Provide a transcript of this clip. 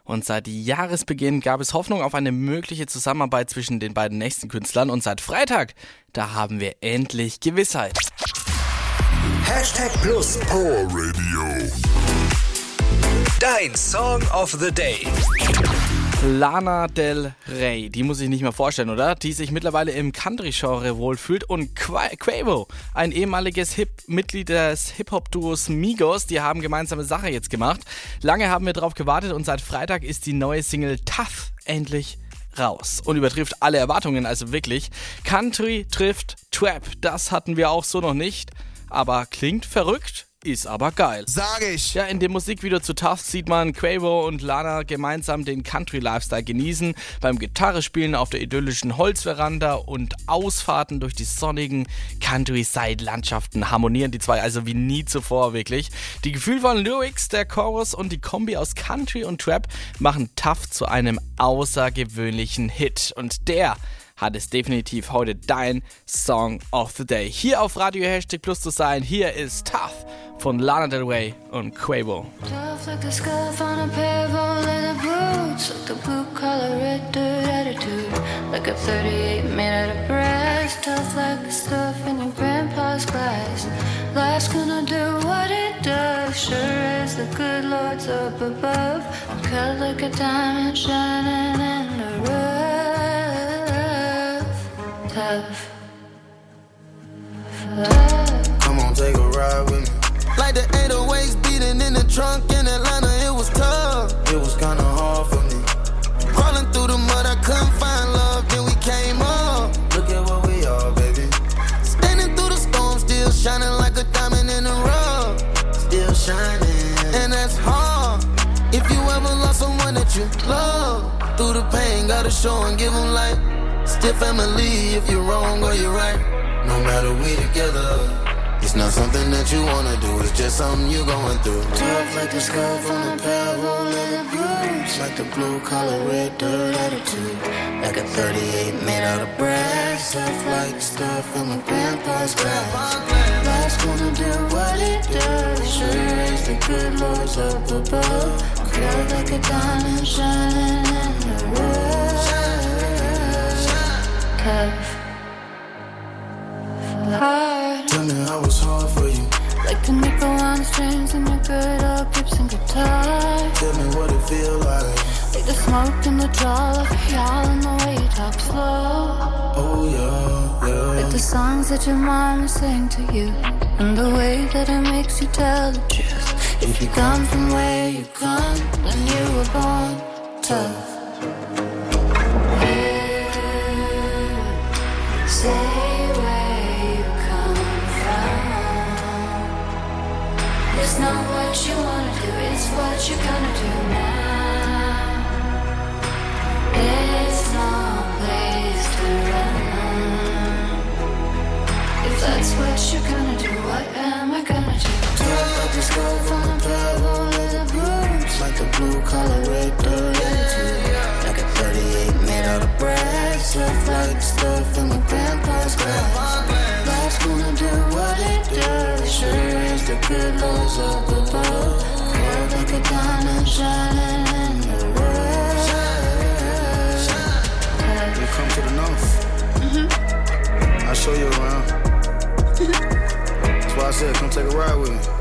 Und seit Jahresbeginn gab es Hoffnung auf eine mögliche Zusammenarbeit zwischen den beiden nächsten Künstlern. Und seit Freitag, da haben wir endlich Gewissheit. #Plus Power Radio. Dein Song of the Day. Lana Del Rey, die muss ich nicht mehr vorstellen, oder? Die sich mittlerweile im Country-Genre wohlfühlt. Und Quavo, ein ehemaliges Mitglied des Hip-Hop-Duos Migos, die haben gemeinsame Sache jetzt gemacht. Lange haben wir drauf gewartet und seit Freitag ist die neue Single Tough endlich raus und übertrifft alle Erwartungen, also wirklich. Country trifft Trap, das hatten wir auch so noch nicht, aber klingt verrückt. Ist aber geil. Sag ich. Ja, in dem Musikvideo zu Tough sieht man Quavo und Lana gemeinsam den Country-Lifestyle genießen, beim Gitarrespielen auf der idyllischen Holzveranda und Ausfahrten durch die sonnigen Countryside-Landschaften harmonieren die zwei also wie nie zuvor, wirklich. Die gefühlvollen Lyrics, der Chorus und die Kombi aus Country und Trap machen Tough zu einem außergewöhnlichen Hit. Und der hat es definitiv heute dein Song of the Day. Hier auf Radio #Plus zu sein, hier ist Tough von Lana Del Rey und Quavo. Tough like the scuff on a pair of old leather boots, like the blue collar red dirt attitude, like a 38 made out of brass. Tough like the stuff in your grandpa's glass. Life's gonna do what it does, sure as the good Lord's up above. Cut like a diamond shining in the rough. Tough. Come on, take a ride with me. Like the 808s beating in the trunk in Atlanta, it was tough. It was kinda hard for me. Crawling through the mud, I couldn't find love, then we came up. Look at what we are, baby. Standing through the storm, still shining like a diamond in the rough. Still shining, and that's hard. If you ever lost someone that you love, through the pain, gotta show and give them light. Still family if you're wrong or you're right. No matter we together. It's not something that you wanna do, it's just something you're going through. Tough like the scuff on a pair of old leather boots, like the blue collar red dirt attitude, like a 38 made out of brass. Tough like stuff from my grandpa's glass. Life's gonna do what it does, sure as the good Lord's up above. Curved like a diamond shining in the rough. Tough. Hard. Tell me how it's hard for you. Like the nickel on the strings in your good old Gibson guitar. Tell me what it feel like. Like the smoke in the draw of y'all and the way you talk slow. Oh yeah, yeah. Like the songs that your mama sang to you, and the way that it makes you tell the truth. If you come from where you come, then you were born tough. Say where you come from. It's not what you wanna do, it's what you're gonna do now. There's no place to run. If that's what you're gonna do, what am I gonna do? Tough like the scuff on a pair of old leather boots, like the blue collar red dirt attitude, like a 38 made out of brass. Tough like stuff in my grandpa's glass. Life's gonna do what it does, sure as the good Lord's up above. Curved like a diamond shining in the rough. You come to the north, I'll show you around. That's why I said come take a ride with me.